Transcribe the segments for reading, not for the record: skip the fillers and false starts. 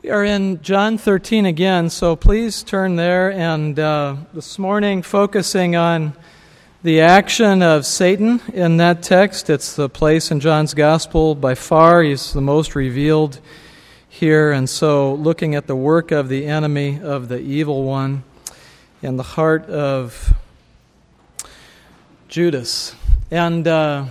We are in John 13 again, so please turn there. And this morning, focusing on the action of Satan in that text. It's the place in John's Gospel by far. He's the most revealed here. And so looking at the work of the enemy, of the evil one, in the heart of Judas. And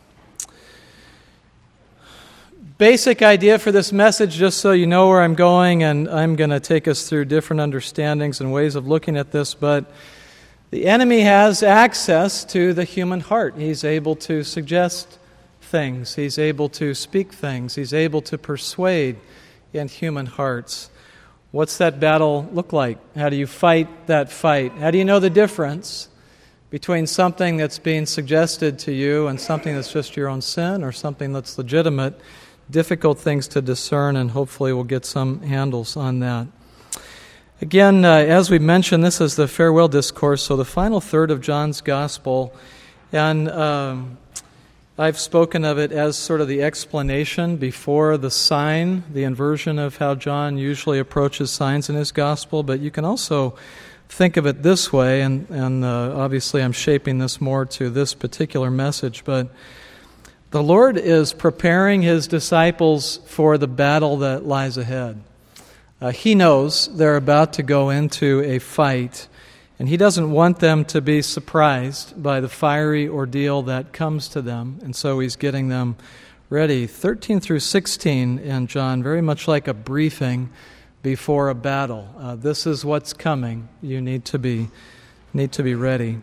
basic idea for this message, just so you know where I'm going, and I'm going to take us through different understandings and ways of looking at this, but the enemy has access to the human heart. He's able to suggest things. He's able to speak things. He's able to persuade in human hearts. What's that battle look like? How do you fight that fight? How do you know the difference between something that's being suggested to you and something that's just your own sin or something that's legitimate? Difficult things to discern, and hopefully we'll get some handles on that. Again, as we mentioned, this is the farewell discourse, so the final third of John's Gospel, and I've spoken of it as sort of the explanation before the sign, the inversion of how John usually approaches signs in his Gospel, but you can also think of it this way, and obviously I'm shaping this more to this particular message, but the Lord is preparing His disciples for the battle that lies ahead. He knows they're about to go into a fight, and He doesn't want them to be surprised by the fiery ordeal that comes to them, and so He's getting them ready. 13 through 16 in John, very much like a briefing before a battle. This is what's coming. You need to be ready.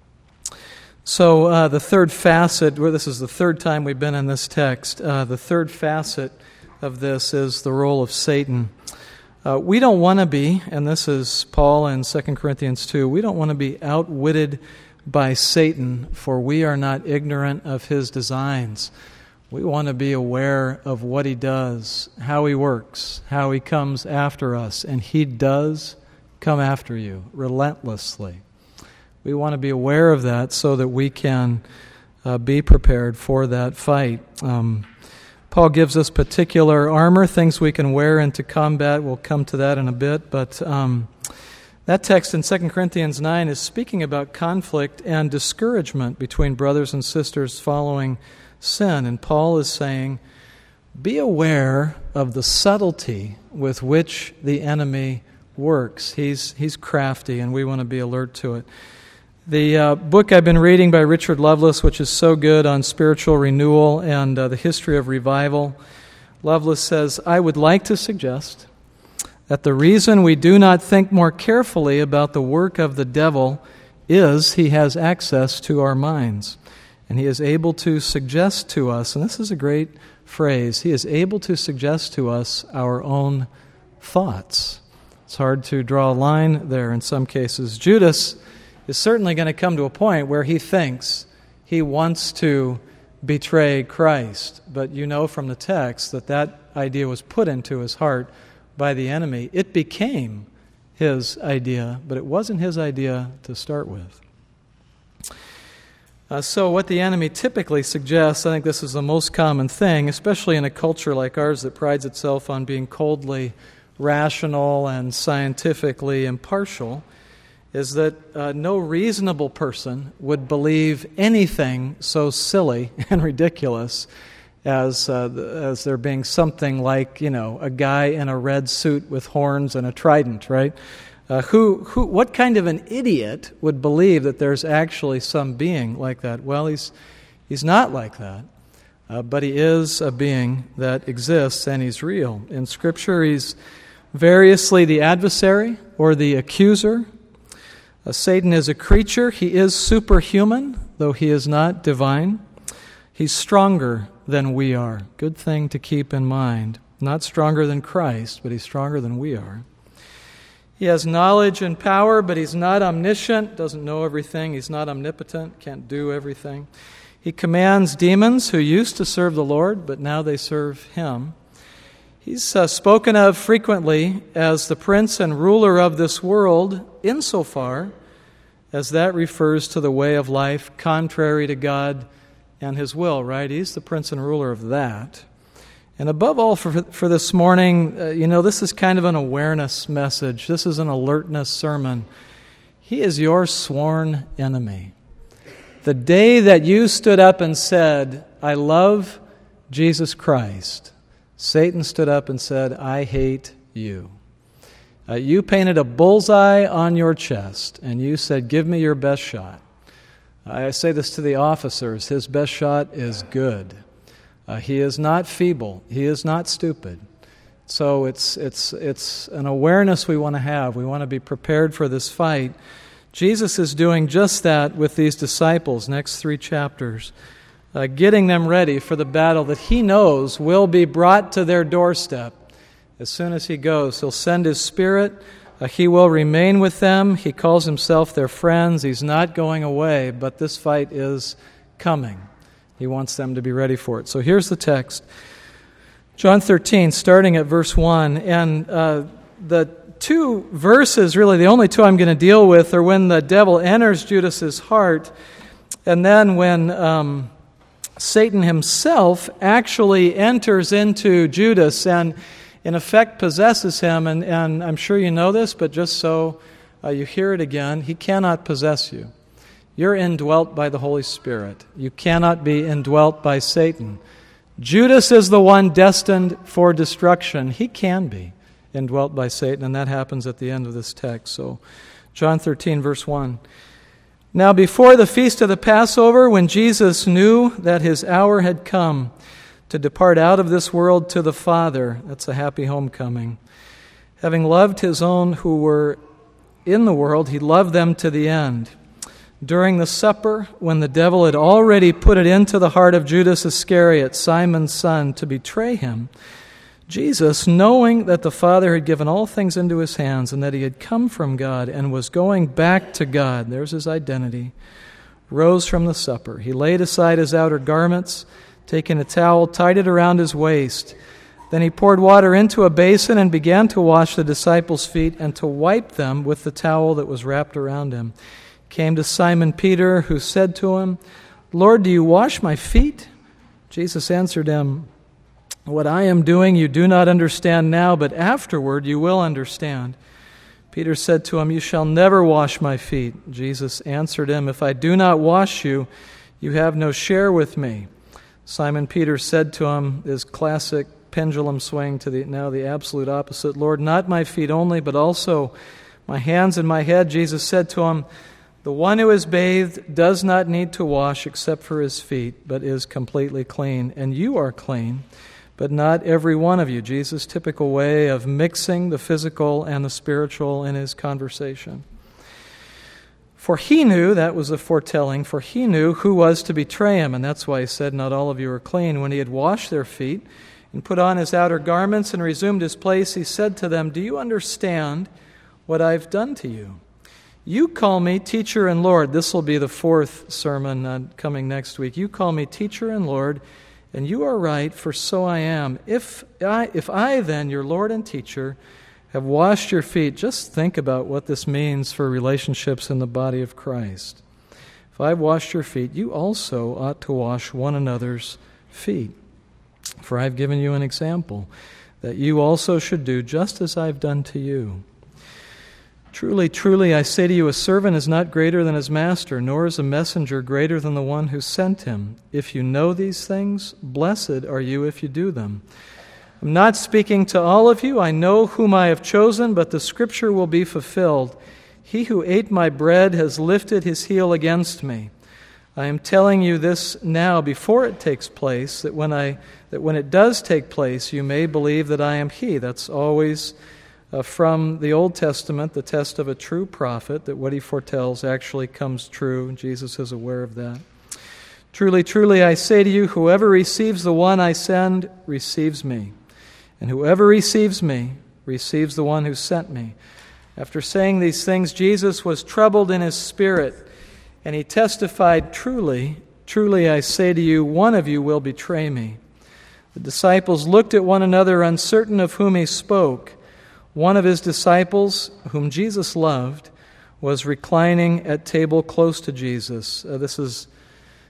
So the third facet, this is the third time we've been in this text, the third facet of this is the role of Satan. We don't want to be, and this is Paul in 2 Corinthians 2, we don't want to be outwitted by Satan, for we are not ignorant of his designs. We want to be aware of what he does, how he works, how he comes after us, and he does come after you relentlessly. We want to be aware of that so that we can be prepared for that fight. Paul gives us particular armor, things we can wear into combat. We'll come to that in a bit. But that text in 2 Corinthians 9 is speaking about conflict and discouragement between brothers and sisters following sin. And Paul is saying, be aware of the subtlety with which the enemy works. He's crafty, and we want to be alert to it. The book I've been reading by Richard Lovelace, which is so good on spiritual renewal and the history of revival, Lovelace says, I would like to suggest that the reason we do not think more carefully about the work of the devil is he has access to our minds. And he is able to suggest to us, and this is a great phrase, he is able to suggest to us our own thoughts. It's hard to draw a line there in some cases. Judas is certainly going to come to a point where he thinks he wants to betray Christ. But you know from the text that idea was put into his heart by the enemy. It became his idea, but it wasn't his idea to start with. So what the enemy typically suggests, I think this is the most common thing, especially in a culture like ours that prides itself on being coldly rational and scientifically impartial, is that no reasonable person would believe anything so silly and ridiculous as there being something like, a guy in a red suit with horns and a trident, right? What kind of an idiot would believe that there's actually some being like that? Well, he's not like that, but he is a being that exists, and he's real. In Scripture, he's variously the adversary or the accuser. Satan is a creature. He is superhuman, though he is not divine. He's stronger than we are. Good thing to keep in mind. Not stronger than Christ, but he's stronger than we are. He has knowledge and power, but he's not omniscient, doesn't know everything. He's not omnipotent, can't do everything. He commands demons who used to serve the Lord, but now they serve him. He's spoken of frequently as the prince and ruler of this world, insofar as that refers to the way of life contrary to God and His will, right? He's the prince and ruler of that. And above all, for this morning, this is kind of an awareness message. This is an alertness sermon. He is your sworn enemy. The day that you stood up and said, I love Jesus Christ, Satan stood up and said, I hate you. You painted a bullseye on your chest, and you said, give me your best shot. I say this to the officers. His best shot is good. He is not feeble. He is not stupid. So it's an awareness we want to have. We want to be prepared for this fight. Jesus is doing just that with these disciples, next 3 chapters, getting them ready for the battle that he knows will be brought to their doorstep. As soon as he goes, he'll send his Spirit. He will remain with them. He calls himself their friends. He's not going away, but this fight is coming. He wants them to be ready for it. So here's the text. John 13, starting at verse 1. And the 2 verses, really the only 2 I'm going to deal with, are when the devil enters Judas's heart, and then when Satan himself actually enters into Judas and in effect possesses him. And I'm sure you know this, but just so you hear it again, he cannot possess you. You're indwelt by the Holy Spirit. You cannot be indwelt by Satan. Judas is the one destined for destruction. He can be indwelt by Satan, and that happens at the end of this text. So, John 13, verse 1. Now before the feast of the Passover, when Jesus knew that his hour had come to depart out of this world to the Father, that's a happy homecoming, having loved his own who were in the world, he loved them to the end. During the supper, when the devil had already put it into the heart of Judas Iscariot, Simon's son, to betray him, Jesus, knowing that the Father had given all things into his hands and that he had come from God and was going back to God, there's his identity, rose from the supper. He laid aside his outer garments, taking a towel, tied it around his waist. Then he poured water into a basin and began to wash the disciples' feet and to wipe them with the towel that was wrapped around him. Came to Simon Peter, who said to him, Lord, do you wash my feet? Jesus answered him, what I am doing you do not understand now, but afterward you will understand. Peter said to him, you shall never wash my feet. Jesus answered him, if I do not wash you, you have no share with me. Simon Peter said to him, his classic pendulum swing to the absolute opposite, Lord, not my feet only, but also my hands and my head. Jesus said to him, the one who is bathed does not need to wash except for his feet, but is completely clean. And you are clean, but not every one of you. Jesus' typical way of mixing the physical and the spiritual in his conversation. For he knew, that was a foretelling, for he knew who was to betray him, and that's why he said, not all of you are clean. When he had washed their feet and put on his outer garments and resumed his place, he said to them, do you understand what I've done to you? You call me teacher and Lord. This will be the 4th sermon coming next week. You call me teacher and Lord, and you are right, for so I am. If I then, your Lord and teacher, have washed your feet, just think about what this means for relationships in the body of Christ. If I've washed your feet, you also ought to wash one another's feet. For I've given you an example, that you also should do just as I've done to you. Truly, truly, I say to you, a servant is not greater than his master, nor is a messenger greater than the one who sent him. If you know these things, blessed are you if you do them. I'm not speaking to all of you. I know whom I have chosen, but the scripture will be fulfilled. He who ate my bread has lifted his heel against me. I am telling you this now before it takes place, that when it does take place, you may believe that I am he. That's always from the Old Testament, the test of a true prophet, that what he foretells actually comes true. Jesus is aware of that. Truly, truly, I say to you, whoever receives the one I send receives me. And whoever receives me receives the one who sent me. After saying these things, Jesus was troubled in his spirit, and he testified, truly, truly, I say to you, one of you will betray me. The disciples looked at one another, uncertain of whom he spoke. One of his disciples, whom Jesus loved, was reclining at table close to Jesus. This is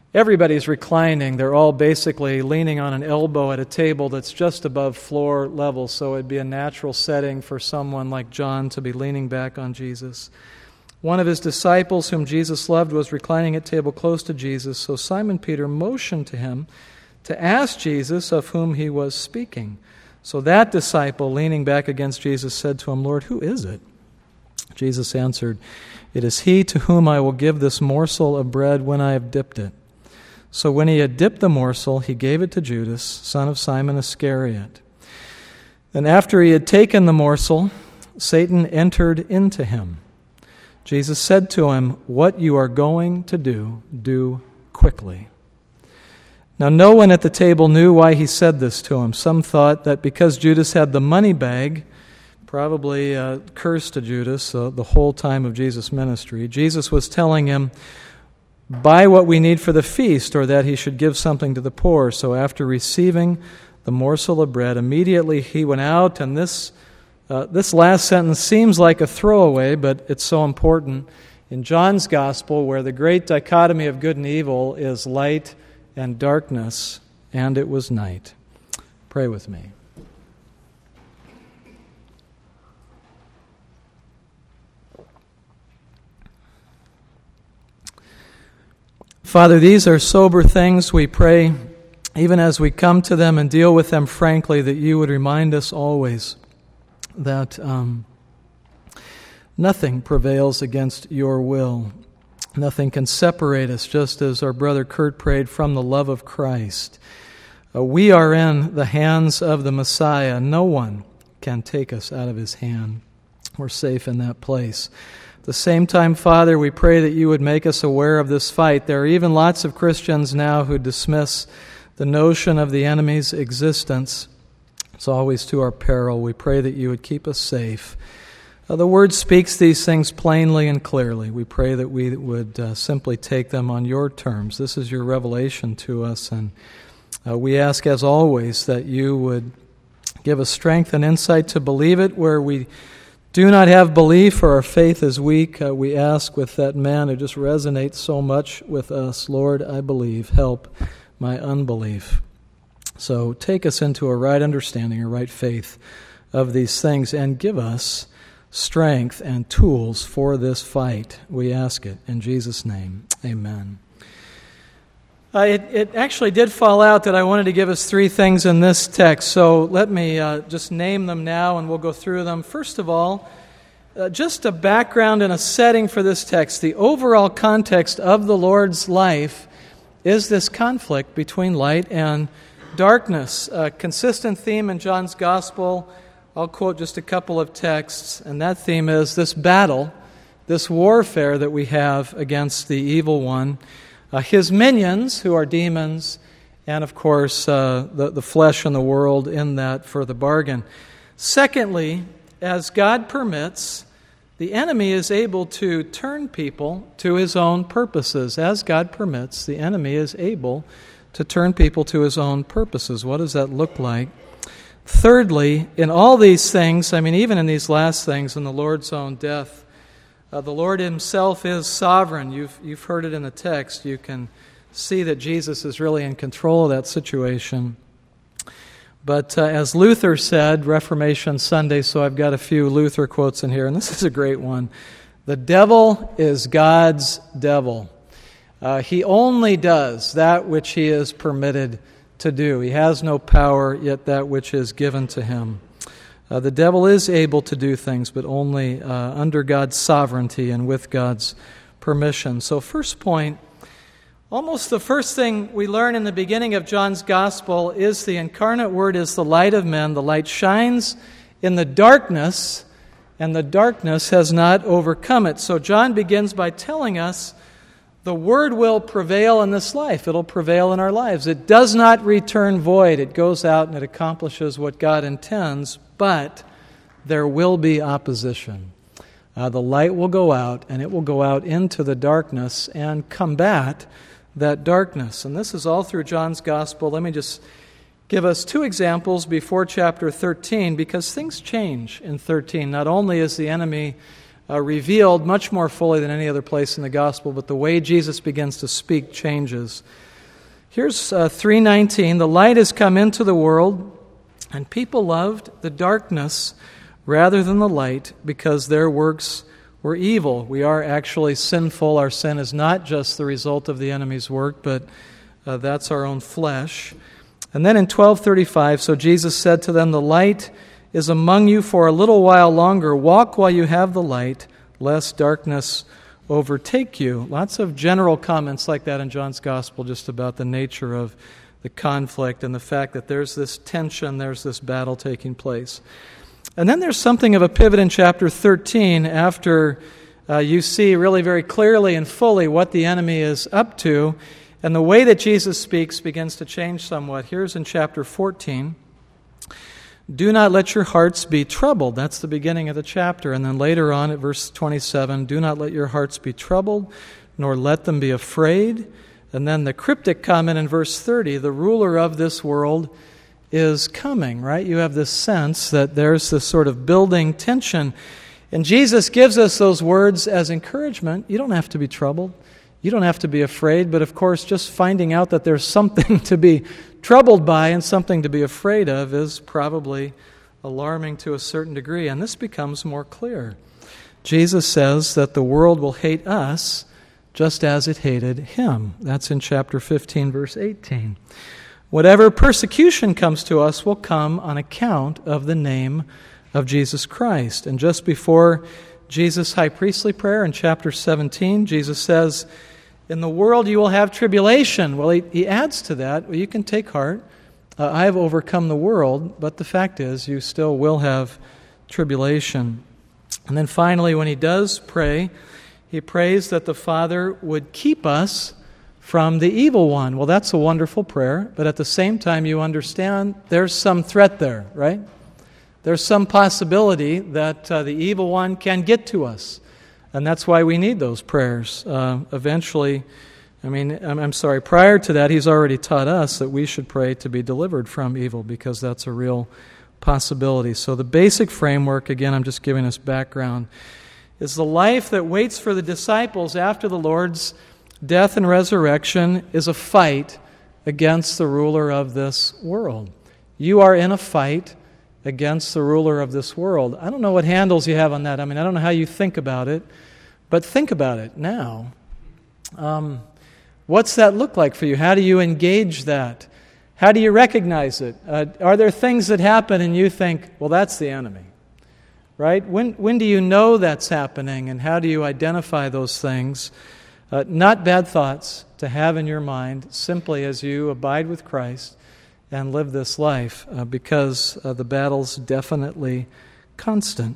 Everybody's reclining. They're all basically leaning on an elbow at a table that's just above floor level, so it'd be a natural setting for someone like John to be leaning back on Jesus. One of his disciples, whom Jesus loved, was reclining at table close to Jesus, so Simon Peter motioned to him to ask Jesus of whom he was speaking. So that disciple, leaning back against Jesus, said to him, "Lord, who is it?" Jesus answered, "It is he to whom I will give this morsel of bread when I have dipped it." So when he had dipped the morsel, he gave it to Judas, son of Simon Iscariot. Then after he had taken the morsel, Satan entered into him. Jesus said to him, "What you are going to do, do quickly." Now no one at the table knew why he said this to him. Some thought that because Judas had the money bag, probably cursed to Judas the whole time of Jesus' ministry, Jesus was telling him, buy what we need for the feast, or that he should give something to the poor. So after receiving the morsel of bread, immediately he went out, and this last sentence seems like a throwaway, but it's so important. In John's Gospel, where the great dichotomy of good and evil is light and darkness, and it was night. Pray with me. Father, these are sober things. We pray, even as we come to them and deal with them frankly, that you would remind us always that nothing prevails against your will. Nothing can separate us, just as our brother Kurt prayed, from the love of Christ. We are in the hands of the Messiah. No one can take us out of his hand. We're safe in that place. At the same time, Father, we pray that you would make us aware of this fight. There are even lots of Christians now who dismiss the notion of the enemy's existence. It's always to our peril. We pray that you would keep us safe. The Word speaks these things plainly and clearly. We pray that we would simply take them on your terms. This is your revelation to us, and we ask, as always, that you would give us strength and insight to believe it where we do not have belief or our faith is weak. We ask with that man who just resonates so much with us, Lord, I believe, help my unbelief. So take us into a right understanding, a right faith of these things, and give us strength and tools for this fight. We ask it in Jesus' name. Amen. It actually did fall out that I wanted to give us three things in this text, so let me just name them now and we'll go through them. First of all, just a background and a setting for this text. The overall context of the Lord's life is this conflict between light and darkness. A consistent theme in John's Gospel. I'll quote just a couple of texts, and that theme is this battle, this warfare that we have against the evil one. His minions, who are demons, and of course the flesh and the world in that for the bargain. Secondly, as God permits, the enemy is able to turn people to his own purposes. As God permits, the enemy is able to turn people to his own purposes. What does that look like? Thirdly, in all these things, even in these last things, in the Lord's own death, the Lord himself is sovereign. You've heard it in the text. You can see that Jesus is really in control of that situation. But as Luther said, Reformation Sunday, so I've got a few Luther quotes in here, and this is a great one. The devil is God's devil. He only does that which he is permitted to do. He has no power, yet that which is given to him. The devil is able to do things, but only under God's sovereignty and with God's permission. So first point, almost the first thing we learn in the beginning of John's Gospel is the incarnate Word is the light of men. The light shines in the darkness, and the darkness has not overcome it. So John begins by telling us the Word will prevail in this life. It'll prevail in our lives. It does not return void. It goes out and it accomplishes what God intends, but there will be opposition. The light will go out, and it will go out into the darkness and combat that darkness. And this is all through John's Gospel. Let me just give us two examples before chapter 13, because things change in 13. Not only is the enemy revealed much more fully than any other place in the gospel, but the way Jesus begins to speak changes. Here's 3:19. The light has come into the world, and people loved the darkness rather than the light because their works were evil. We are actually sinful. Our sin is not just the result of the enemy's work, but that's our own flesh. And then in 12:35, so Jesus said to them, "The light is among you for a little while longer. Walk while you have the light, lest darkness overtake you." Lots of general comments like that in John's Gospel just about the nature of the conflict and the fact that there's this tension, there's this battle taking place. And then there's something of a pivot in chapter 13 after you see really very clearly and fully what the enemy is up to, and the way that Jesus speaks begins to change somewhat. Here's in chapter 14. "Do not let your hearts be troubled." That's the beginning of the chapter. And then later on at verse 27, "Do not let your hearts be troubled, nor let them be afraid." And then the cryptic comment in verse 30, "The ruler of this world is coming," right? You have this sense that there's this sort of building tension. And Jesus gives us those words as encouragement. You don't have to be troubled. You don't have to be afraid. But of course, just finding out that there's something to be troubled by and something to be afraid of is probably alarming to a certain degree. And this becomes more clear. Jesus says that the world will hate us just as it hated him. That's in chapter 15, verse 18. Whatever persecution comes to us will come on account of the name of Jesus Christ. And just before Jesus' high priestly prayer in chapter 17, Jesus says, "In the world you will have tribulation." Well, he adds to that, "Well, you can take heart. I have overcome the world," but the fact is you still will have tribulation. And then finally, when he does pray, he prays that the Father would keep us from the evil one. Well, that's a wonderful prayer, but at the same time you understand there's some threat there, right? There's some possibility that the evil one can get to us. And that's why we need those prayers. Prior to that, he's already taught us that we should pray to be delivered from evil because that's a real possibility. So the basic framework, again, I'm just giving us background, is the life that waits for the disciples after the Lord's death and resurrection is a fight against the ruler of this world. You are in a fight against the ruler of this world. I don't know what handles you have on that. I don't know how you think about it, but think about it now. What's that look like for you? How do you engage that? How do you recognize it? Are there things that happen and you think, well, that's the enemy, right? When do you know that's happening, and how do you identify those things? Not bad thoughts to have in your mind simply as you abide with Christ and live this life because the battle's definitely constant.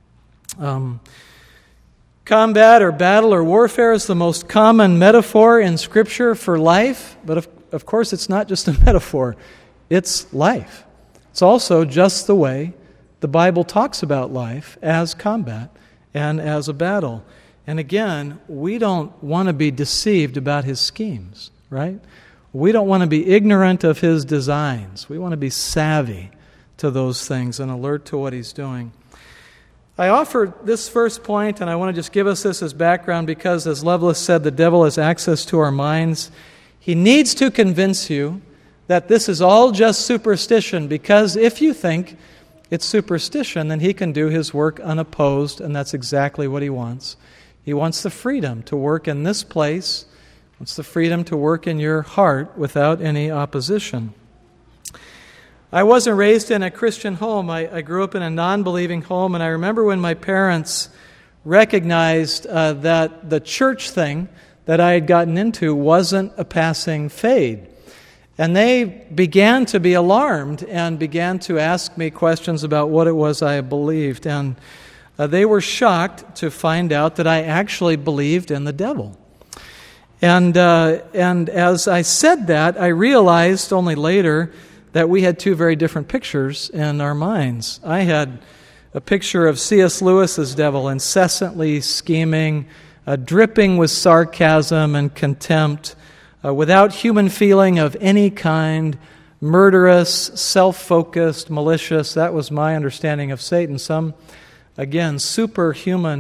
Combat or battle or warfare is the most common metaphor in Scripture for life, but of course it's not just a metaphor, it's life. It's also just the way the Bible talks about life as combat and as a battle. And again, we don't want to be deceived about his schemes, right? We don't want to be ignorant of his designs. We want to be savvy to those things and alert to what he's doing. I offer this first point, and I want to just give us this as background because, as Lovelace said, the devil has access to our minds. He needs to convince you that this is all just superstition, because if you think it's superstition, then he can do his work unopposed, and that's exactly what he wants. He wants the freedom to work in this place. He wants the freedom to work in your heart without any opposition. I wasn't raised in a Christian home. I grew up in a non-believing home, and I remember when my parents recognized that the church thing that I had gotten into wasn't a passing fade. And they began to be alarmed and began to ask me questions about what it was I believed. And they were shocked to find out that I actually believed in the devil. And as I said that, I realized only later that we had two very different pictures in our minds. I had a picture of C.S. Lewis's devil, incessantly scheming, dripping with sarcasm and contempt, without human feeling of any kind, murderous, self-focused, malicious. That was my understanding of Satan. Some, again, superhuman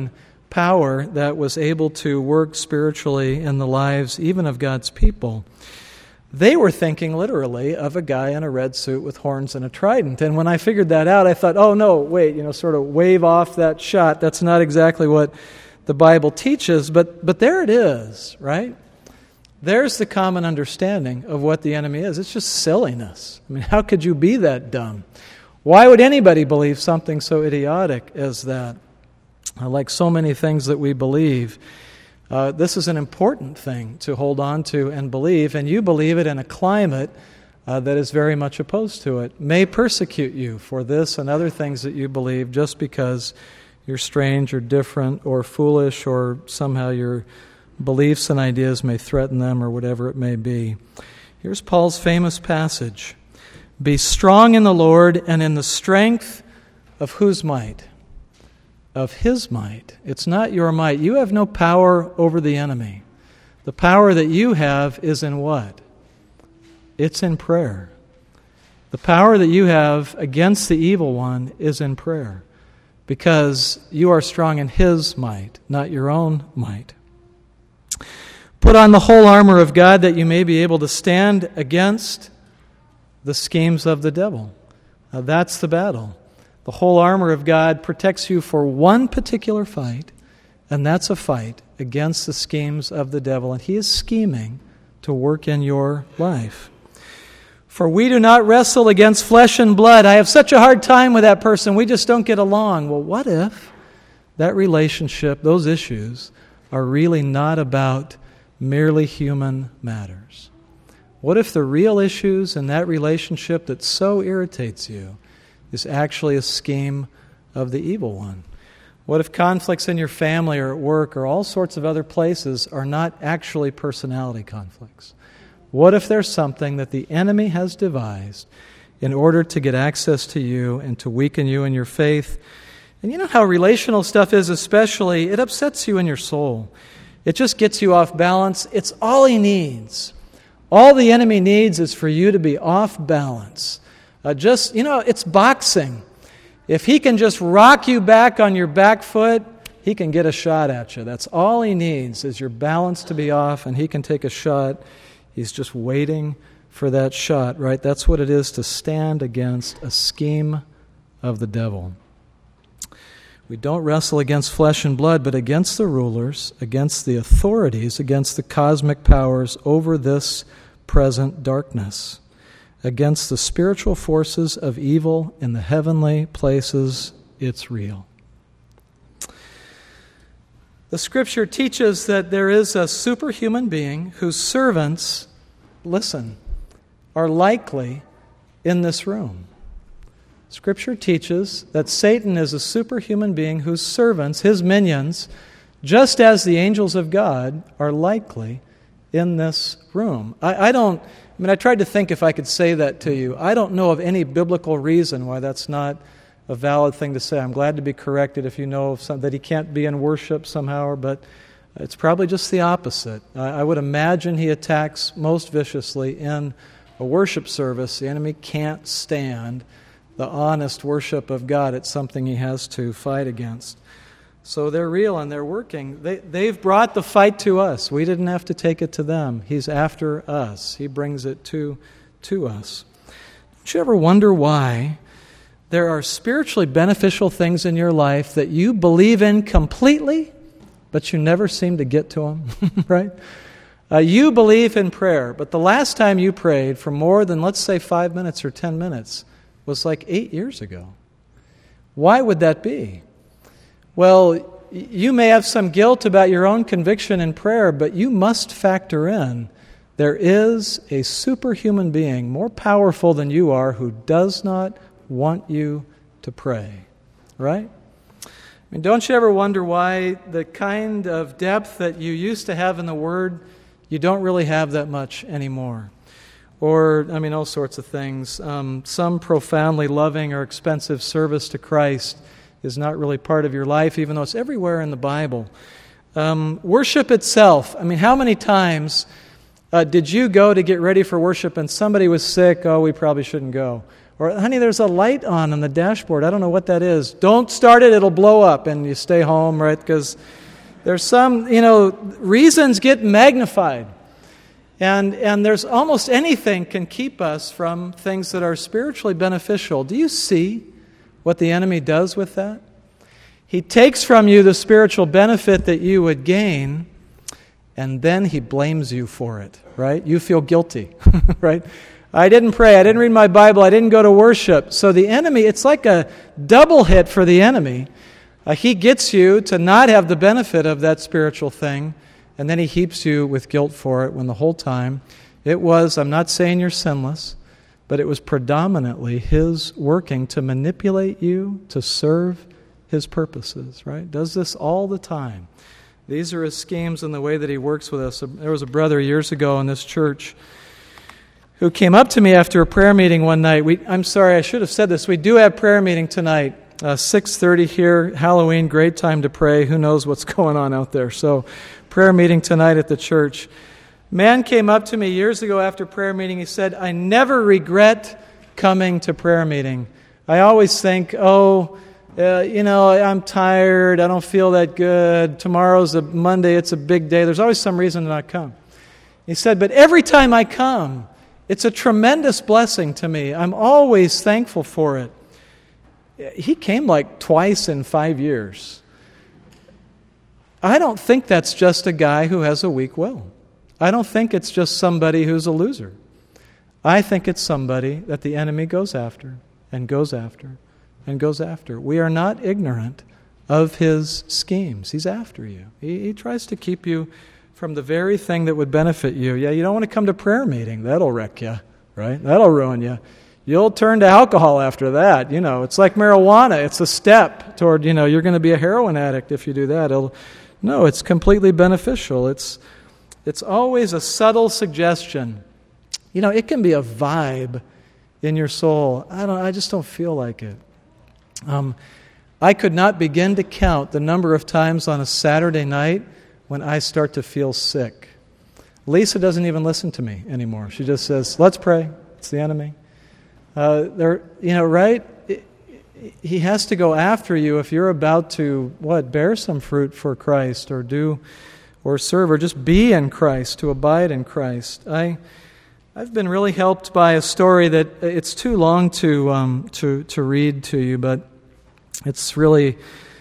power that was able to work spiritually in the lives even of God's people. They were thinking literally of a guy in a red suit with horns and a trident. And when I figured that out, I thought, oh no, wait, sort of wave off that shot. That's not exactly what the Bible teaches, but there it is, right? There's the common understanding of what the enemy is. It's just silliness. I mean, how could you be that dumb? Why would anybody believe something so idiotic as that? Like so many things that we believe, this is an important thing to hold on to and believe, and you believe it in a climate that is very much opposed to it. May persecute you for this and other things that you believe just because you're strange or different or foolish, or somehow your beliefs and ideas may threaten them, or whatever it may be. Here's Paul's famous passage. Be strong in the Lord and in the strength of whose might? Of His might. It's not your might. You have no power over the enemy. The power that you have is in what? It's in prayer. The power that you have against the evil one is in prayer, because you are strong in His might, not your own might. Put on the whole armor of God that you may be able to stand against the schemes of the devil. Now that's the battle. The whole armor of God protects you for one particular fight, and that's a fight against the schemes of the devil. And he is scheming to work in your life. For we do not wrestle against flesh and blood. I have such a hard time with that person. We just don't get along. Well, what if that relationship, those issues, are really not about merely human matters? What if the real issues in that relationship that so irritates you is actually a scheme of the evil one? What if conflicts in your family or at work or all sorts of other places are not actually personality conflicts? What if there's something that the enemy has devised in order to get access to you and to weaken you in your faith? And you know how relational stuff is, especially, it upsets you in your soul. It just gets you off balance. It's all he needs. All the enemy needs is for you to be off balance. It's boxing. If he can just rock you back on your back foot, he can get a shot at you. That's all he needs, is your balance to be off, and he can take a shot. He's just waiting for that shot, right? That's what it is to stand against a scheme of the devil. We don't wrestle against flesh and blood, but against the rulers, against the authorities, against the cosmic powers over this present darkness, against the spiritual forces of evil in the heavenly places. It's real. The Scripture teaches that there is a superhuman being whose servants, listen, are likely in this room. Scripture teaches that Satan is a superhuman being whose servants, his minions, just as the angels of God, are likely in this room. I tried to think if I could say that to you. I don't know of any biblical reason why that's not a valid thing to say. I'm glad to be corrected if you know of that he can't be in worship somehow, but it's probably just the opposite. I would imagine he attacks most viciously in a worship service. The enemy can't stand the honest worship of God. It's something he has to fight against. So they're real and they're working. They've brought the fight to us. We didn't have to take it to them. He's after us. He brings it to us. Don't you ever wonder why there are spiritually beneficial things in your life that you believe in completely, but you never seem to get to them, right? You believe in prayer, but the last time you prayed for more than, let's say, 5 minutes or 10 minutes was like 8 years ago. Why would that be? Well, you may have some guilt about your own conviction in prayer, but you must factor in there is a superhuman being more powerful than you are who does not want you to pray, right? I mean, don't you ever wonder why the kind of depth that you used to have in the Word, you don't really have that much anymore? Or, all sorts of things. Some profoundly loving or expensive service to Christ is not really part of your life, even though it's everywhere in the Bible. Worship itself. How many times did you go to get ready for worship and somebody was sick? Oh, we probably shouldn't go. Or, honey, there's a light on the dashboard. I don't know what that is. Don't start it, it'll blow up, and you stay home, right? Because there's some, reasons get magnified. And there's almost anything can keep us from things that are spiritually beneficial. Do you see what the enemy does with that? He takes from you the spiritual benefit that you would gain, and then he blames you for it, right? You feel guilty, right? I didn't pray, I didn't read my Bible, I didn't go to worship. So the enemy, it's like a double hit for the enemy. He gets you to not have the benefit of that spiritual thing, and then he heaps you with guilt for it when the whole time it was, I'm not saying you're sinless, but it was predominantly his working to manipulate you to serve his purposes, right? Does this all the time. These are his schemes and the way that he works with us. There was a brother years ago in this church who came up to me after a prayer meeting one night. I'm sorry, I should have said this. We do have prayer meeting tonight, 6:30 here, Halloween, great time to pray. Who knows what's going on out there? So, prayer meeting tonight at the church. Man came up to me years ago after prayer meeting. He said, I never regret coming to prayer meeting. I always think, I'm tired. I don't feel that good. Tomorrow's a Monday. It's a big day. There's always some reason to not come. He said, but every time I come, it's a tremendous blessing to me. I'm always thankful for it. He came like twice in 5 years. I don't think that's just a guy who has a weak will. I don't think it's just somebody who's a loser. I think it's somebody that the enemy goes after and goes after and goes after. We are not ignorant of his schemes. He's after you. He tries to keep you from the very thing that would benefit you. Yeah, you don't want to come to prayer meeting. That'll wreck you, right? That'll ruin you. You'll turn to alcohol after that. It's like marijuana. It's a step toward, you're going to be a heroin addict if you do that. No, it's completely beneficial. It's always a subtle suggestion. It can be a vibe in your soul. I just don't feel like it. I could not begin to count the number of times on a Saturday night when I start to feel sick. Lisa doesn't even listen to me anymore. She just says, let's pray. It's the enemy. Right? He has to go after you if you're about to, bear some fruit for Christ or do or serve or just be in Christ, to abide in Christ. I've been really helped by a story that it's too long to read to you, but it's really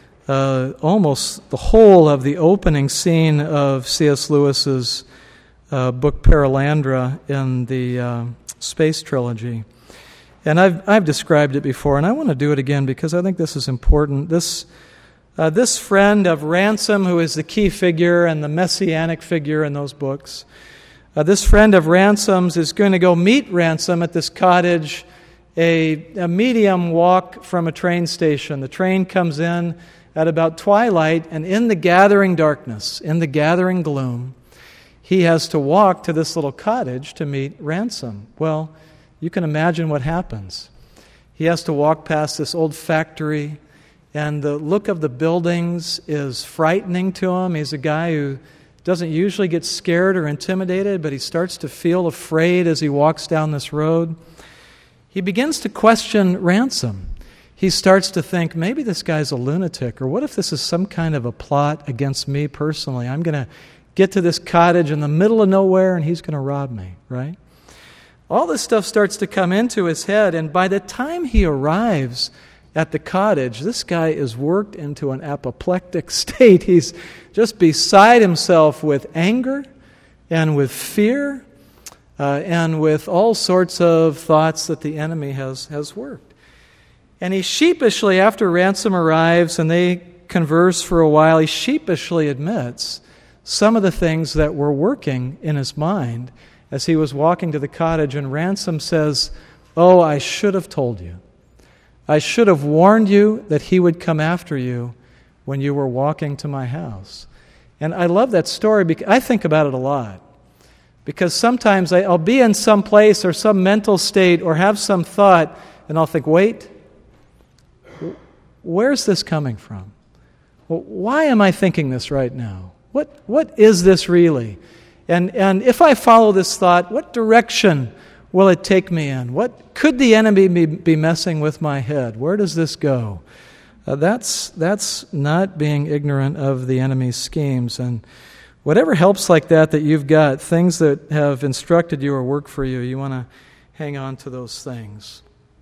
almost the whole of the opening scene of C.S. Lewis's book Perelandra in the Space Trilogy. And I've described it before, and I want to do it again because I think this is important. This friend of Ransom, who is the key figure and the messianic figure in those books, this friend of Ransom's is going to go meet Ransom at this cottage, a medium walk from a train station. The train comes in at about twilight, and in the gathering darkness, in the gathering gloom, he has to walk to this little cottage to meet Ransom. Well, you can imagine what happens. He has to walk past this old factory, and the look of the buildings is frightening to him. He's a guy who doesn't usually get scared or intimidated, but he starts to feel afraid as he walks down this road. He begins to question Ransom. He starts to think, maybe this guy's a lunatic, or what if this is some kind of a plot against me personally? I'm going to get to this cottage in the middle of nowhere, and he's going to rob me, right? All this stuff starts to come into his head, and by the time he arrives at the cottage, this guy is worked into an apoplectic state. He's just beside himself with anger and with fear and with all sorts of thoughts that the enemy has worked. And he sheepishly, after Ransom arrives and they converse for a while, he sheepishly admits some of the things that were working in his mind as he was walking to the cottage. And Ransom says, "Oh, I should have told you. I should have warned you that he would come after you when you were walking to my house." And I love that story because I think about it a lot. Because sometimes I'll be in some place or some mental state or have some thought, and I'll think, wait, where's this coming from? Well, why am I thinking this right now? What is this really? And if I follow this thought, what direction will it take me in? What could the enemy be messing with my head? Where does this go? That's not being ignorant of the enemy's schemes. And whatever helps like that you've got, things that have instructed you or work for you, you want to hang on to those things.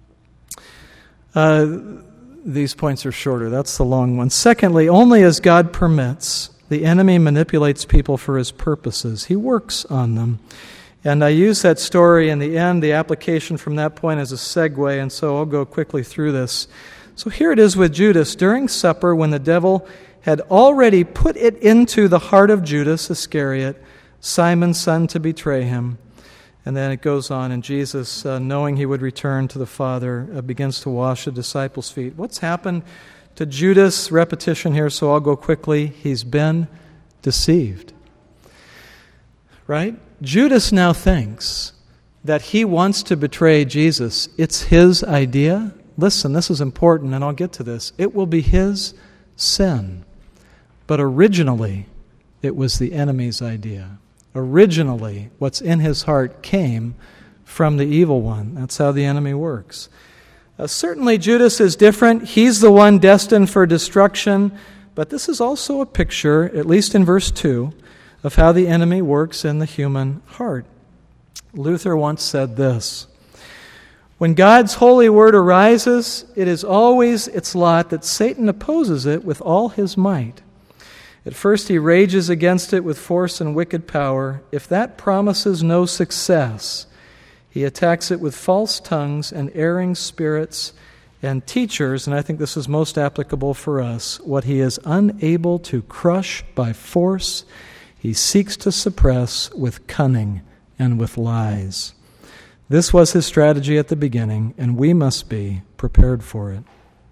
These points are shorter. That's the long one. Secondly, only as God permits, the enemy manipulates people for his purposes. He works on them. And I use that story in the end, the application from that point as a segue, and so I'll go quickly through this. So here it is with Judas. During supper, when the devil had already put it into the heart of Judas Iscariot, Simon's son, to betray him. And then it goes on, and Jesus, knowing he would return to the Father, begins to wash the disciples' feet. What's happened to Judas? Repetition here, so I'll go quickly. He's been deceived. Right? Judas now thinks that he wants to betray Jesus. It's his idea. Listen, this is important, and I'll get to this. It will be his sin. But originally, it was the enemy's idea. Originally, what's in his heart came from the evil one. That's how the enemy works. Certainly, Judas is different. He's the one destined for destruction. But this is also a picture, at least in verse 2, of how the enemy works in the human heart. Luther once said this: when God's holy word arises, it is always its lot that Satan opposes it with all his might. At first he rages against it with force and wicked power. If that promises no success, he attacks it with false tongues and erring spirits and teachers, and I think this is most applicable for us. What he is unable to crush by force, he seeks to suppress with cunning and with lies. This was his strategy at the beginning, and we must be prepared for it.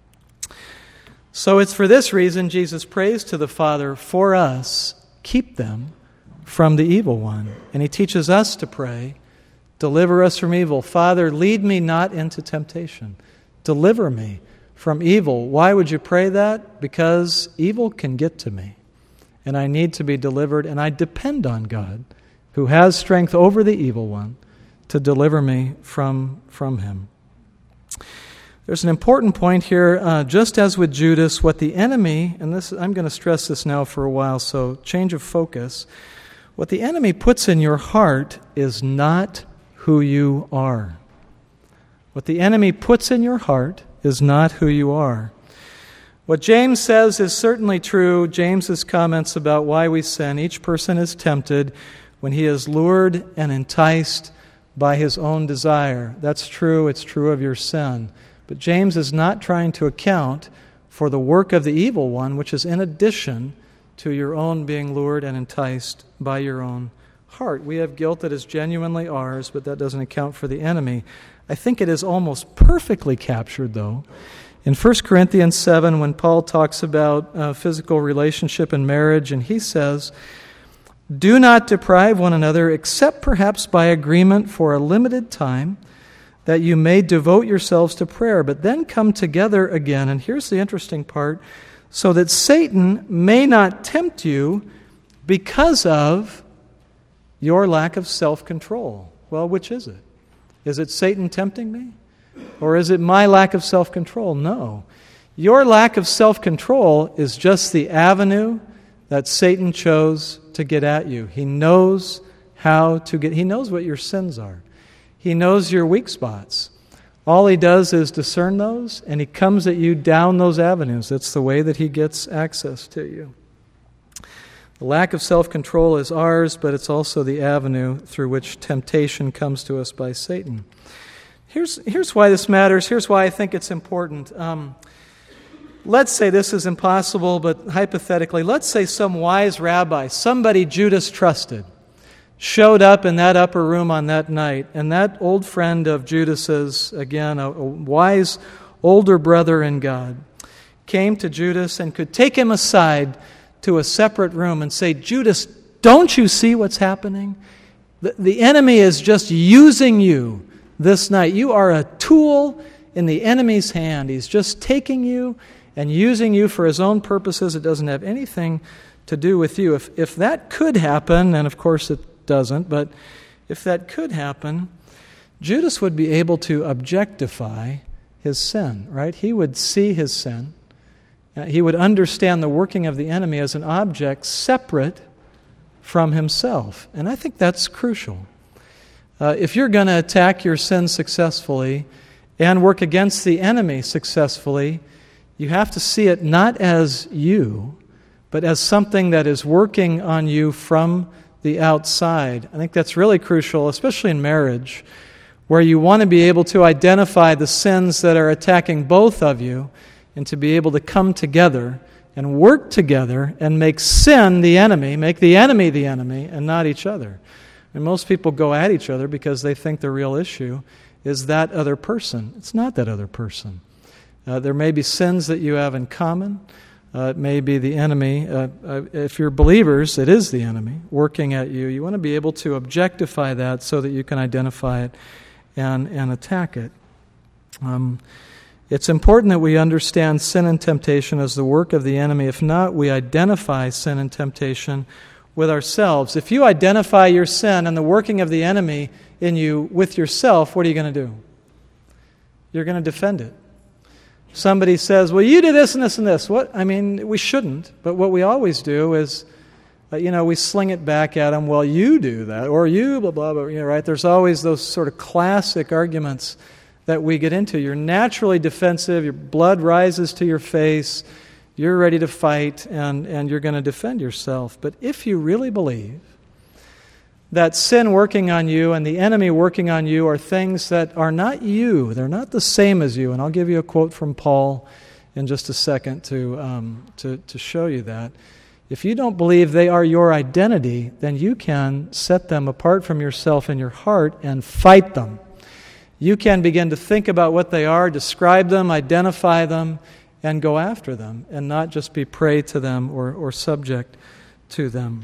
So it's for this reason Jesus prays to the Father for us, keep them from the evil one. And he teaches us to pray, deliver us from evil. Father, lead me not into temptation. Deliver me from evil. Why would you pray that? Because evil can get to me, and I need to be delivered, and I depend on God, who has strength over the evil one, to deliver me from him. There's an important point here, just as with Judas, what the enemy, and this I'm going to stress this now for a while, so change of focus. What the enemy puts in your heart is not who you are. What the enemy puts in your heart is not who you are. What James says is certainly true. James's comments about why we sin. Each person is tempted when he is lured and enticed by his own desire. That's true. It's true of your sin. But James is not trying to account for the work of the evil one, which is in addition to your own being lured and enticed by your own heart. We have guilt that is genuinely ours, but that doesn't account for the enemy. I think it is almost perfectly captured, though, in 1 Corinthians 7, when Paul talks about physical relationship and marriage, and he says, "Do not deprive one another, except perhaps by agreement for a limited time, that you may devote yourselves to prayer, but then come together again." And here's the interesting part: so that Satan may not tempt you because of your lack of self-control. Well, which is it? Is it Satan tempting me? Or is it my lack of self-control? No. Your lack of self-control is just the avenue that Satan chose to get at you. He knows he knows what your sins are. He knows your weak spots. All he does is discern those, and he comes at you down those avenues. That's the way that he gets access to you. The lack of self-control is ours, but it's also the avenue through which temptation comes to us by Satan. Here's why this matters. Here's why I think it's important. Let's say this is impossible, but hypothetically, let's say some wise rabbi, somebody Judas trusted, showed up in that upper room on that night, and that old friend of Judas's, again, a wise older brother in God, came to Judas and could take him aside to a separate room and say, "Judas, don't you see what's happening? The enemy is just using you this night. You are a tool in the enemy's hand. He's just taking you and using you for his own purposes. It doesn't have anything to do with you." If that could happen, and of course it doesn't, but if that could happen, Judas would be able to objectify his sin, right? He would see his sin. He would understand the working of the enemy as an object separate from himself. And I think that's crucial. If you're going to attack your sin successfully and work against the enemy successfully, you have to see it not as you, but as something that is working on you from the outside. I think that's really crucial, especially in marriage, where you want to be able to identify the sins that are attacking both of you and to be able to come together and work together and make sin the enemy, make the enemy, and not each other. And most people go at each other because they think the real issue is that other person. It's not that other person. There may be sins that you have in common. It may be the enemy. If you're believers, it is the enemy working at you. You want to be able to objectify that so that you can identify it and attack it. It's important that we understand sin and temptation as the work of the enemy. If not, we identify sin and temptation with ourselves. If you identify your sin and the working of the enemy in you with yourself, what are you going to do? You're going to defend it. Somebody says, well, you do this and this and this. What? I mean, we shouldn't, but what we always do is, we sling it back at them, well, you do that, or you, blah, blah, blah, right? There's always those sort of classic arguments that we get into. You're naturally defensive, your blood rises to your face, you're ready to fight, and you're going to defend yourself. But if you really believe that sin working on you and the enemy working on you are things that are not you, they're not the same as you, and I'll give you a quote from Paul in just a second to show you that. If you don't believe they are your identity, then you can set them apart from yourself in your heart and fight them. You can begin to think about what they are, describe them, identify them, and go after them, and not just be prey to them or subject to them.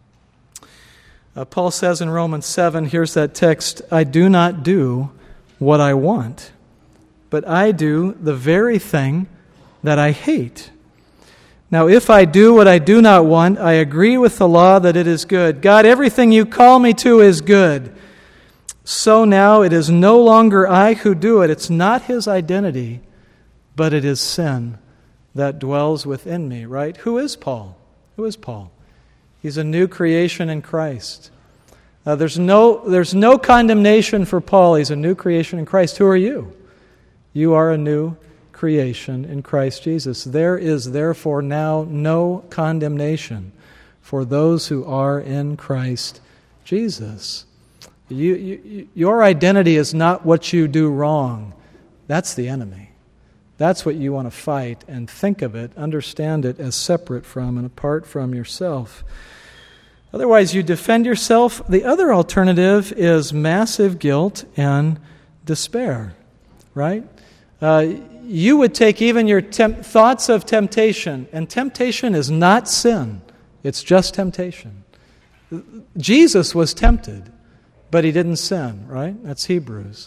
Paul says in Romans 7, here's that text, I do not do what I want, but I do the very thing that I hate. Now, if I do what I do not want, I agree with the law that it is good. God, everything you call me to is good. So now it is no longer I who do it. It's not his identity, but it is sin that dwells within me, right? Who is Paul? Who is Paul? He's a new creation in Christ. There's no condemnation for Paul. He's a new creation in Christ. Who are you? You are a new creation in Christ Jesus. There is therefore now no condemnation for those who are in Christ Jesus. Your identity is not what you do wrong. That's the enemy. That's what you want to fight, and think of it, understand it as separate from and apart from yourself. Otherwise, you defend yourself. The other alternative is massive guilt and despair, right? You would take even your thoughts of temptation, and temptation is not sin. It's just temptation. Jesus was tempted, but he didn't sin, right? That's Hebrews.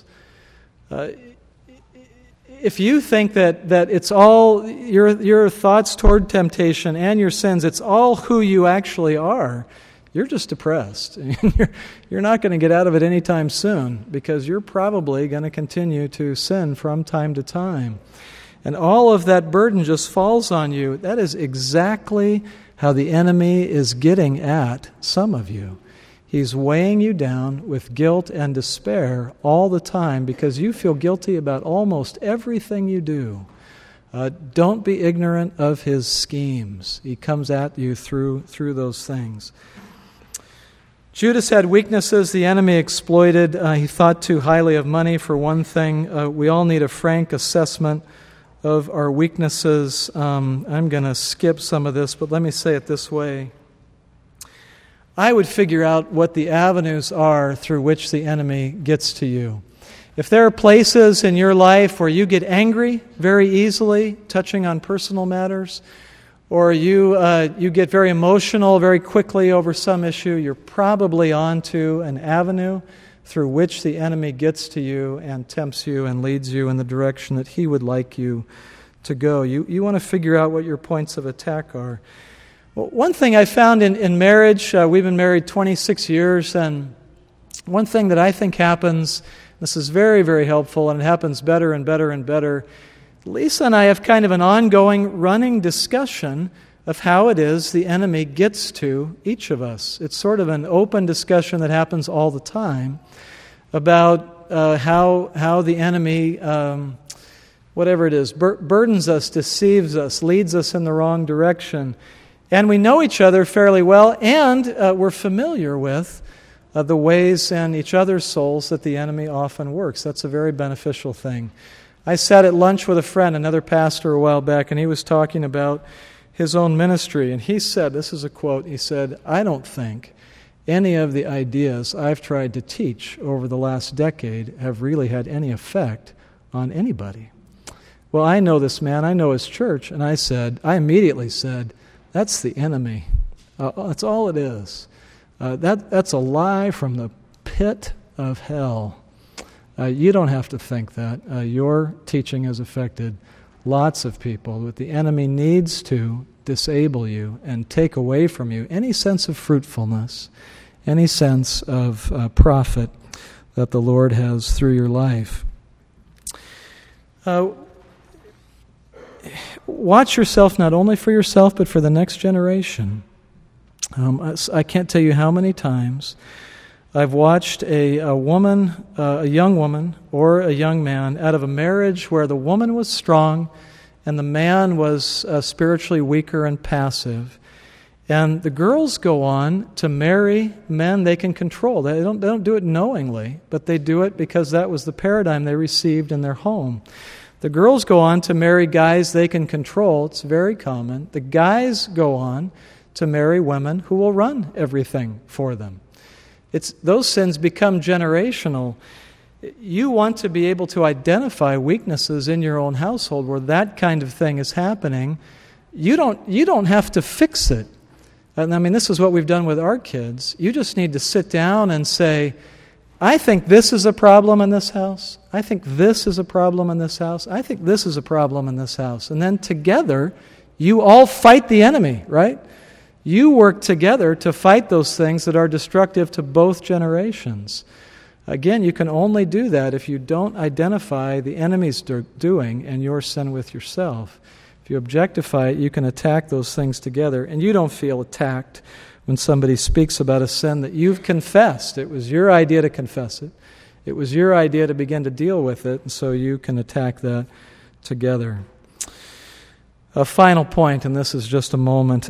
If you think that it's all your thoughts toward temptation and your sins, it's all who you actually are, you're just depressed. You're not going to get out of it anytime soon, because you're probably going to continue to sin from time to time. And all of that burden just falls on you. That is exactly how the enemy is getting at some of you. He's weighing you down with guilt and despair all the time because you feel guilty about almost everything you do. Don't be ignorant of his schemes. He comes at you through those things. Judas had weaknesses the enemy exploited. He thought too highly of money, for one thing. We all need a frank assessment of our weaknesses. I'm going to skip some of this, but let me say it this way. I would figure out what the avenues are through which the enemy gets to you. If there are places in your life where you get angry very easily, touching on personal matters, or you get very emotional very quickly over some issue, you're probably onto an avenue through which the enemy gets to you and tempts you and leads you in the direction that he would like you to go. You want to figure out what your points of attack are. Well, one thing I found in marriage, we've been married 26 years, and one thing that I think happens This is very, very helpful, and it happens better and better and better. Lisa and I have kind of an ongoing, running discussion of how it is the enemy gets to each of us. It's sort of an open discussion that happens all the time about how the enemy, whatever it is, burdens us, deceives us, leads us in the wrong direction. And we know each other fairly well, and we're familiar with the ways in each other's souls that the enemy often works. That's a very beneficial thing. I sat at lunch with a friend, another pastor, a while back, and he was talking about his own ministry. And he said, this is a quote, he said, "I don't think any of the ideas I've tried to teach over the last decade have really had any effect on anybody." Well, I know this man, I know his church, and I immediately said, that's the enemy. That's all it is. That's a lie from the pit of hell. You don't have to think that. Your teaching has affected lots of people, but the enemy needs to disable you and take away from you any sense of fruitfulness, any sense of profit that the Lord has through your life. Watch yourself not only for yourself, but for the next generation. I can't tell you how many times I've watched a young woman or a young man out of a marriage where the woman was strong and the man was spiritually weaker and passive. And the girls go on to marry men they can control. They don't do it knowingly, but they do it because that was the paradigm they received in their home. The girls go on to marry guys they can control. It's very common. The guys go on to marry women who will run everything for them. Those sins become generational. You want to be able to identify weaknesses in your own household where that kind of thing is happening. You don't have to fix it. And I mean, this is what we've done with our kids. You just need to sit down and say, I think this is a problem in this house. I think this is a problem in this house. I think this is a problem in this house. And then together, you all fight the enemy, right? You work together to fight those things that are destructive to both generations. Again, you can only do that if you don't identify the enemy's doing and your sin with yourself. If you objectify it, you can attack those things together, and you don't feel attacked when somebody speaks about a sin that you've confessed. It was your idea to confess it. It was your idea to begin to deal with it, and so you can attack that together. A final point, and this is just a moment.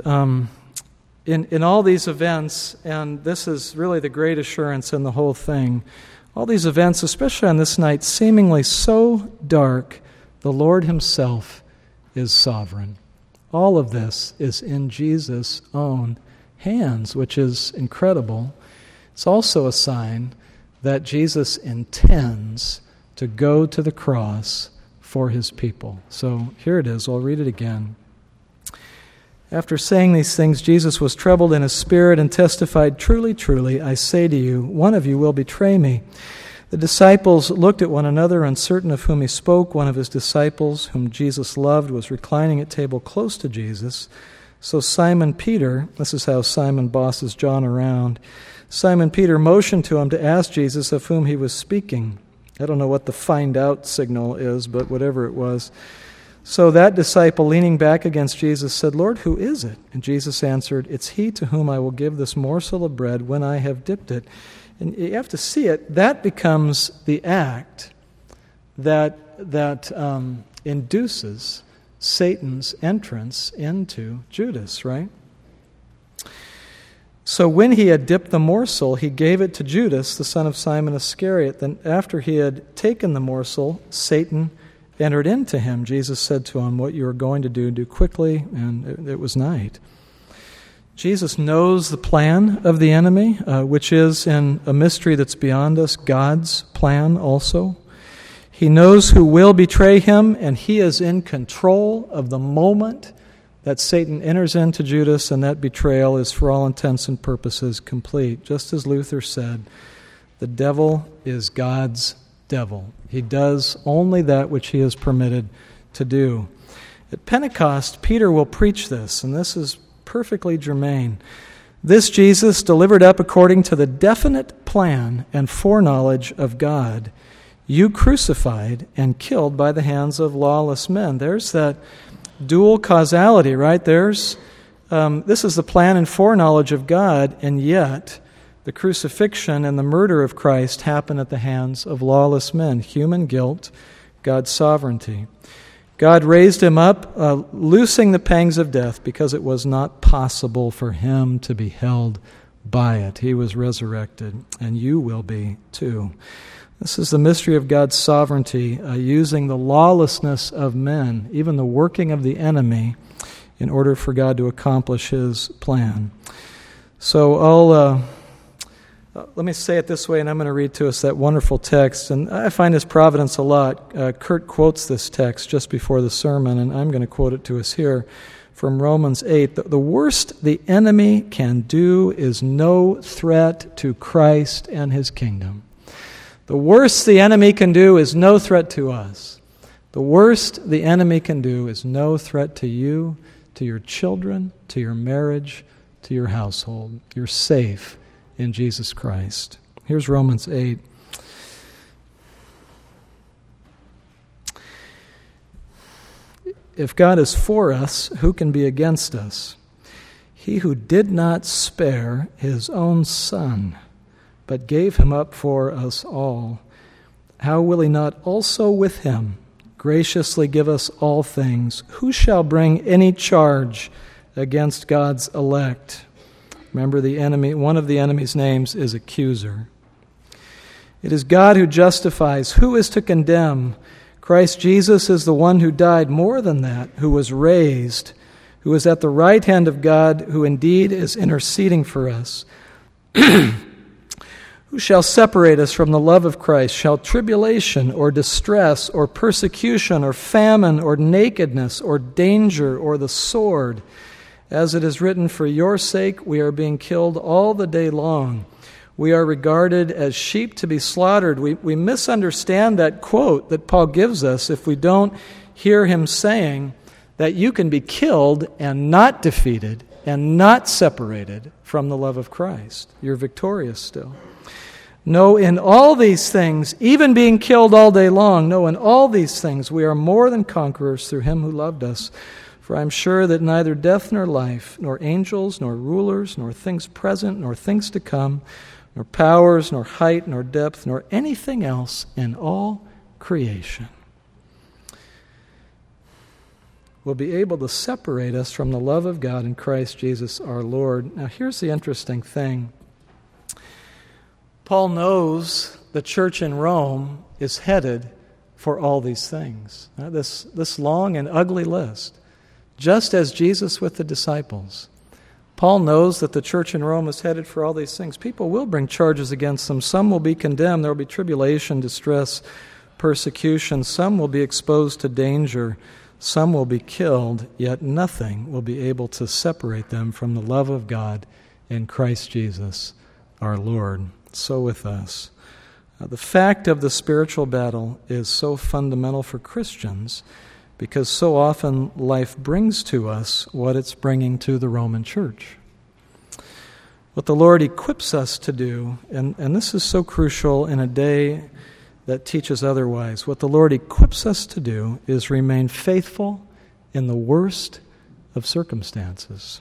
In all these events, and this is really the great assurance in the whole thing, all these events, especially on this night, seemingly so dark, the Lord Himself is sovereign. All of this is in Jesus' own hands, which is incredible. It's also a sign that Jesus intends to go to the cross for His people. So here it is. I'll read it again. After saying these things, Jesus was troubled in His spirit and testified, "Truly, truly, I say to you, one of you will betray me." The disciples looked at one another, uncertain of whom He spoke. One of His disciples, whom Jesus loved, was reclining at table close to Jesus. So Simon Peter, this is how Simon bosses John around, Simon Peter motioned to him to ask Jesus of whom He was speaking. I don't know what the find out signal is, but whatever it was. So that disciple, leaning back against Jesus, said, "Lord, who is it?" And Jesus answered, "It's he to whom I will give this morsel of bread when I have dipped it." And you have to see it. That becomes the act that induces Satan's entrance into Judas, right? So when he had dipped the morsel, he gave it to Judas, the son of Simon Iscariot. Then after he had taken the morsel, Satan entered into him. Jesus said to him, "What you are going to do quickly." And it was night. Jesus knows the plan of the enemy, which is in a mystery that's beyond us, God's plan also. He knows who will betray him, and he is in control of the moment that Satan enters into Judas, and that betrayal is, for all intents and purposes, complete. Just as Luther said, the devil is God's devil. He does only that which he is permitted to do. At Pentecost, Peter will preach this, and this is perfectly germane. This Jesus, delivered up according to the definite plan and foreknowledge of God, you crucified and killed by the hands of lawless men. There's that dual causality, right? This is the plan and foreknowledge of God, and yet the crucifixion and the murder of Christ happen at the hands of lawless men. Human guilt, God's sovereignty. God raised him up, loosing the pangs of death, because it was not possible for him to be held by it. He was resurrected, and you will be too. This is the mystery of God's sovereignty, using the lawlessness of men, even the working of the enemy, in order for God to accomplish his plan. So let me say it this way, and I'm going to read to us that wonderful text. And I find this providence a lot. Kurt quotes this text just before the sermon, and I'm going to quote it to us here from Romans 8. The worst the enemy can do is no threat to Christ and his kingdom. The worst the enemy can do is no threat to us. The worst the enemy can do is no threat to you, to your children, to your marriage, to your household. You're safe in Jesus Christ. Here's Romans 8. If God is for us, who can be against us? He who did not spare his own Son, but gave him up for us all, how will he not also with him graciously give us all things? Who shall bring any charge against God's elect? Remember, the enemy, one of the enemy's names is accuser. It is God who justifies. Who is to condemn? Christ Jesus is the one who died, more than that, who was raised, who is at the right hand of God, who indeed is interceding for us. Who shall separate us from the love of Christ? Shall tribulation or distress or persecution or famine or nakedness or danger or the sword? As it is written, for your sake we are being killed all the day long. We are regarded as sheep to be slaughtered. We misunderstand that quote that Paul gives us if we don't hear him saying that you can be killed and not defeated and not separated from the love of Christ. You're victorious still. No, in all these things, even being killed all day long, no, in all these things we are more than conquerors through him who loved us. For I am sure that neither death nor life, nor angels, nor rulers, nor things present, nor things to come, nor powers, nor height, nor depth, nor anything else in all creation will be able to separate us from the love of God in Christ Jesus our Lord. Now here's the interesting thing. Paul knows the church in Rome is headed for all these things. This long and ugly list. Just as Jesus with the disciples. Paul knows that the church in Rome is headed for all these things. People will bring charges against them. Some will be condemned. There will be tribulation, distress, persecution. Some will be exposed to danger. Some will be killed, yet nothing will be able to separate them from the love of God in Christ Jesus our Lord. So with us. The fact of the spiritual battle is so fundamental for Christians because so often life brings to us what it's bringing to the Roman church. What the Lord equips us to do, and this is so crucial in a day that teaches otherwise, what the Lord equips us to do is remain faithful in the worst of circumstances.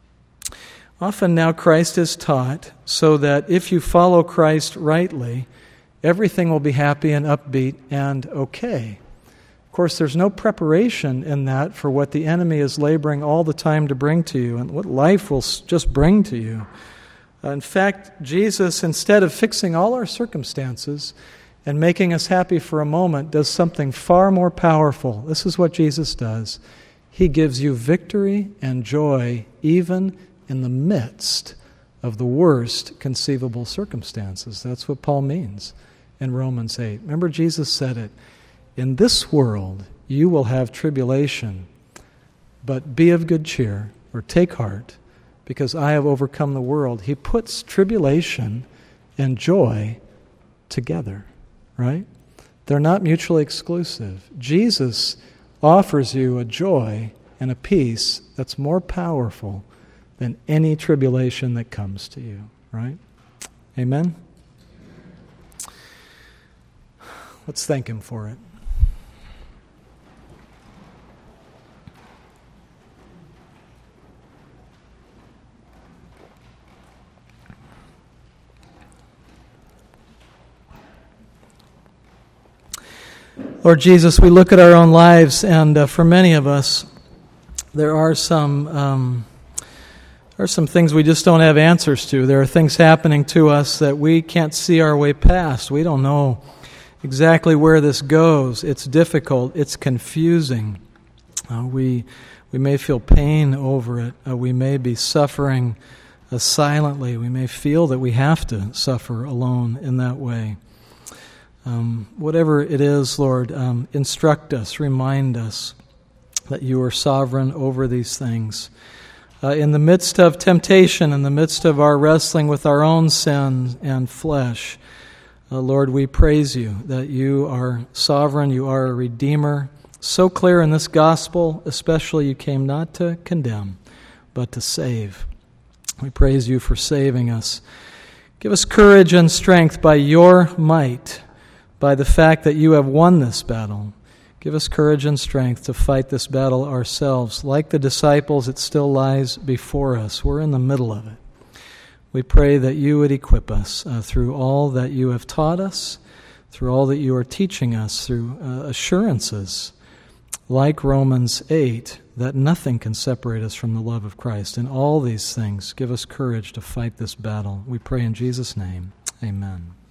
Often now Christ is taught so that if you follow Christ rightly, everything will be happy and upbeat and okay. Of course, there's no preparation in that for what the enemy is laboring all the time to bring to you and what life will just bring to you. In fact, Jesus, instead of fixing all our circumstances and making us happy for a moment, does something far more powerful. This is what Jesus does. He gives you victory and joy even in the midst of the worst conceivable circumstances. That's what Paul means in Romans 8. Remember, Jesus said it, in this world you will have tribulation, but be of good cheer, or take heart, because I have overcome the world. He puts tribulation and joy together, right? They're not mutually exclusive. Jesus offers you a joy and a peace that's more powerful than any tribulation that comes to you, right? Amen? Let's thank Him for it. Lord Jesus, we look at our own lives, and for many of us, there are some things we just don't have answers to. There are things happening to us that we can't see our way past. We don't know exactly where this goes. It's difficult. It's confusing. We may feel pain over it. We may be suffering silently. We may feel that we have to suffer alone in that way. Whatever it is, Lord, instruct us, remind us that you are sovereign over these things. In the midst of temptation, in the midst of our wrestling with our own sin and flesh, Lord, we praise you that you are sovereign, you are a redeemer. So clear in this gospel, especially you came not to condemn, but to save. We praise you for saving us. Give us courage and strength by your might, by the fact that you have won this battle. Give us courage and strength to fight this battle ourselves. Like the disciples, it still lies before us. We're in the middle of it. We pray that you would equip us through all that you have taught us, through all that you are teaching us, through assurances like Romans 8, that nothing can separate us from the love of Christ. In all these things, give us courage to fight this battle. We pray in Jesus' name. Amen.